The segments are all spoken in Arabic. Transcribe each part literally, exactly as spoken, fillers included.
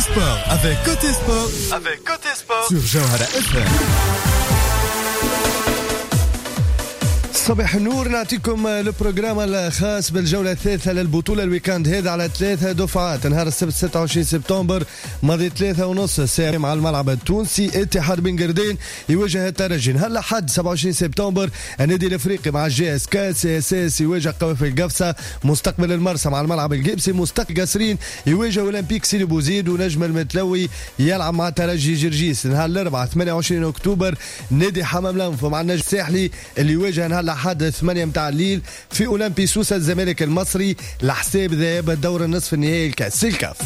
sport avec Côté Sport, avec Côté Sport sur Jawhara إف إم. صباح النور، نعطيكم البروجرام الخاص بالجولة الثالثة للبطولة الويكاند هذا على ثلاثة دفعات. نهار السبت ستة وعشرين سبتمبر ماضي ثلاثة ونص ساعة مع الملعب التونسي اتحاد بن قردين يواجه الترجي. نهار الأحد سبعة وعشرين سبتمبر النادي الأفريقي مع الجي اس كا سي اس اس يواجه قوافل القفصة. مستقبل المرسى مع الملعب القبسي. مستقبل قصرين يواجه أولمبيك سيدي بوزيد. ونجم المتلوي يلعب مع ترجي جرجيس. نهار الأربعاء ثمانية وعشرين أكتوبر نادي حمام لنف مع النجم الساحلي اللي يواجه نهار الأحد ثمانية متاع الليل في أولمبي سوسة الزمالك المصري لحساب ذهاب الدور النصف النهائي الكاس الكاف.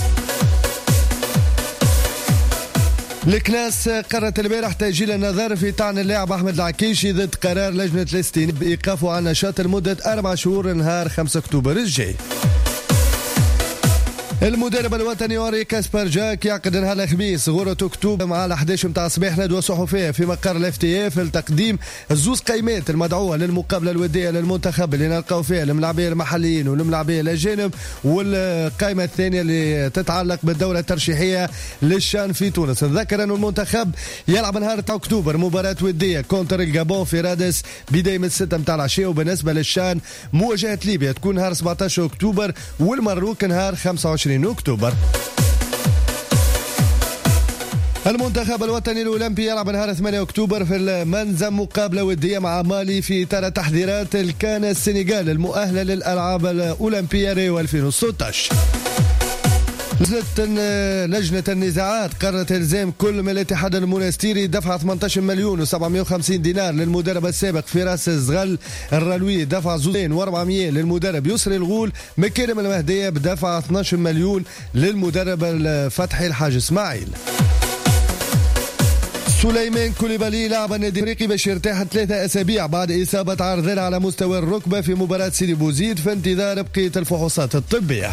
الكناس قررت البارح تأجيل النظر في طعن اللاعب أحمد العكيشي ضد قرار لجنة الاستئناف بإيقافه عن النشاط لمدة أربع شهور نهار خمسة أكتوبر الجاي. المدرب الوطني اوري كاسبر جاك يعقد نهار الخميس غورة اكتوبر مع الأحد عشر متاع الصباح ندوة صحفية في مقر الاف تي اف لتقديم الزوز قيمات المدعوة للمقابلة الودية للمنتخب اللي نلقاو فيها الملاعبية المحليين والملاعبية الأجانب، والقائمة الثانية اللي تتعلق بالدورة الترشيحية للشان في تونس. نذكر أن المنتخب يلعب نهار تسعة أكتوبر مباراة ودية كونتر الجابون في رادس بداية من ستة متاع العشية. وبالنسبة للشان مواجهة ليبيا تكون نهار سبعة عشر أكتوبر والمروك نهار خمسة وعشرين أكتوبر. المنتخب الوطني الأولمبي يلعب نهار ثمانية أكتوبر في المنزم مقابلة ودية مع مالي في إطار تحضيرات الكان السنغال المؤهلة للألعاب الأولمبية ريو ألفين وستة عشر. لجنة النزاعات قررت إلزام كل من الاتحاد المونستيري دفع ثمانية عشر مليون وسبعمائة وخمسين دينار للمدرب السابق فراس الزغل الرلوي، دفع زوزين وأربعمائة للمدرب يسري الغول. مكارم المهدية بدفع اثني عشر مليون للمدرب الفتحي الحاج اسماعيل. سليمان كوليبالي لاعب النادي الافريقي باش يرتاح ثلاثة اسابيع بعد اصابة عرضين على مستوى الركبة في مباراة سيدي بوزيد في انتظار بقية الفحوصات الطبية.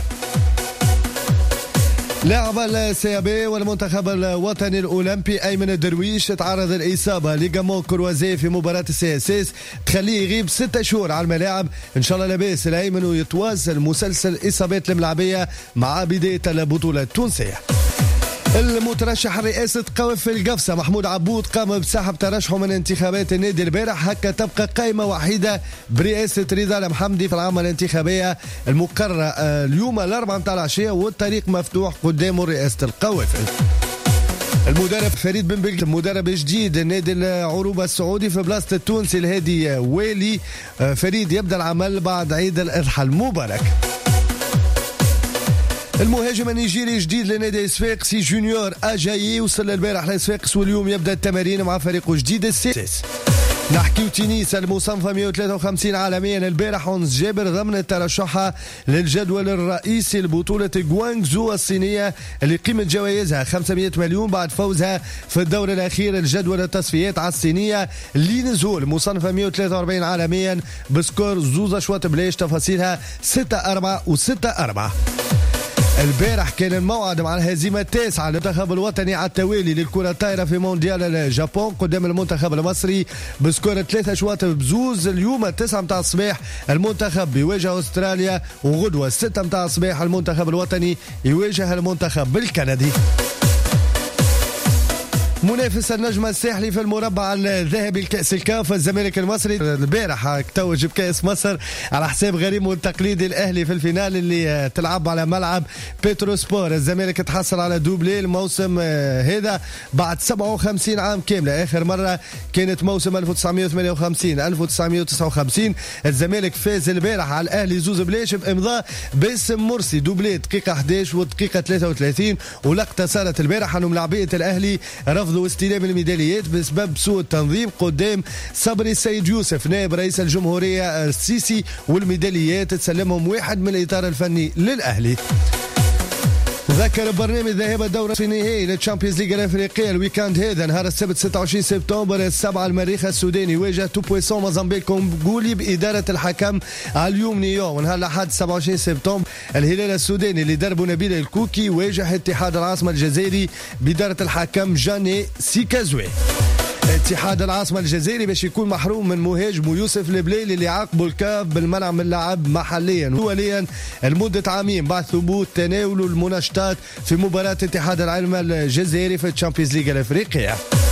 لاعب السيابي والمنتخب الوطني الأولمبي أيمن الدرويش تعرض الإصابة ليغامون كروازي في مباراة السي اس اس تخليه يغيب ستة شهور على الملاعب. إن شاء الله لاباس الأيمن ويتواصل مسلسل إصابات الملاعبية مع بداية البطولة التونسية. المترشح رئاسة قوافل القفصة محمود عبود قام بسحب ترشحه من انتخابات النادي البارح. هكا تبقى قائمة وحيدة برئاسة رضا المحمدي في العامة الانتخابية المقررة اليوم الأربعاء متاع العشية والطريق مفتوح قدامه رئاسة القوافل. المدرب فريد بن بلقيس مدرب جديد النادي العروبة السعودي في بلاصة التونسي الهادي ويلي. فريد يبدأ العمل بعد عيد الأضحى المبارك. المهاجم النيجيري جديد لنادي صفاقس جونيور اجايي وصل البارح لصفاقس واليوم يبدا التمارين مع فريقه الجديد السادس. نحكيو تونس المصنفة مئة وثلاثة وخمسين عالميا البارح أنس جابر ضمن ترشحها للجدول الرئيسي لبطولة غوانغزو الصينية اللي قيمة جوائزها خمسمائة مليون بعد فوزها في الدور الأخير الجدول التصفيات على الصينية لينزول مصنفة مئة وثلاثة وأربعين عالميا بسكور زوز أشواط بلاش. تفاصيلها ستة أربعة وستة أربعة. البارح كان الموعد مع الهزيمة التاسعة للمنتخب الوطني على التوالي للكرة الطايرة في مونديال الجابون قدام المنتخب المصري بسكور ثلاثة أشواط بزوز. اليوم التسعة متاع الصباح المنتخب بيواجه أستراليا وغدوة الستة متاع الصباح المنتخب الوطني يواجه المنتخب الكندي. منافس النجم الساحلي في المربع الذهبي الكأس الكاف الزمالك المصري البارح توج بكأس مصر على حساب غريمه التقليدي الأهلي في الفينال اللي تلعب على ملعب بيترو سبور. الزمالك تحصل على دوبلي الموسم هذا بعد سبعة وخمسين عام كاملة. آخر مرة كانت موسم ألف وتسعمائة وثمانية وخمسين ألف وتسعمائة وتسعة وخمسين. الزمالك فاز البارح على الأهلي زوز بلاش بإمضاء باسم مرسي دوبلي دقيقة أحد عشر ودقيقة ثلاثة وثلاثين. ولقطة صارت البارح أنه ملاعبية الأهلي رفضوا استلام الميداليات بسبب سوء التنظيم قدام صبري السيد يوسف نائب رئيس الجمهورية السيسي، والميداليات تسلمهم واحد من الإطار الفني للأهلي. ذكر برنامج ذهاب الدورة في النهائي للتشامبيونز ليج الافريقيه الويكاند هذا نهار السبت ستة وعشرين سبتمبر السبعة المريخ السوداني يواجه توبويسون موزامبيق كونغولي بإدارة الحكم اليوم نيو. ونهار الأحد سبعة وعشرين سبتمبر الهلال السوداني اللي دربه نبيل الكوكي يواجه اتحاد العاصمة الجزائري بإدارة الحكم جاني سيكازوي. اتحاد العاصمة الجزائري باش يكون محروم من مهاجمه يوسف البليلي اللي عاقبوا الكاف بالمنع من اللعب محليا ودوليا لمدة عامين بعد ثبوت تناوله المناشطات في مباراة اتحاد العلم الجزائري في الشامبيونز ليج الافريقية.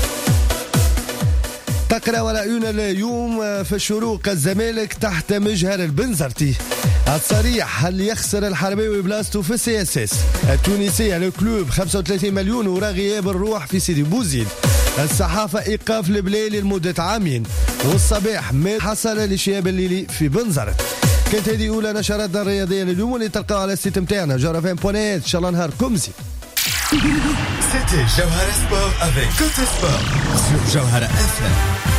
تقرأ والعيون اليوم في الشروق الزمالك تحت مجهر البنزرتي الصريح هل يخسر الحرباوي بلاصته في السي اس اس التونسية الكلوب خمسة وثلاثين مليون ورا غياب الروح في سيدي بوزيد الصحافة إيقاف البليلي لمدة عامين والصباح ما حصل لشهاب الليلي في بنزرت. كانت هذه أولى نشراتنا الرياضية لليوم واللي تلقاها على السيت متاعنا جوهرة بونيت. إن شاء الله نهاركم زين. C'était Jawhara Sport avec Côté Sport sur Jawhara F M.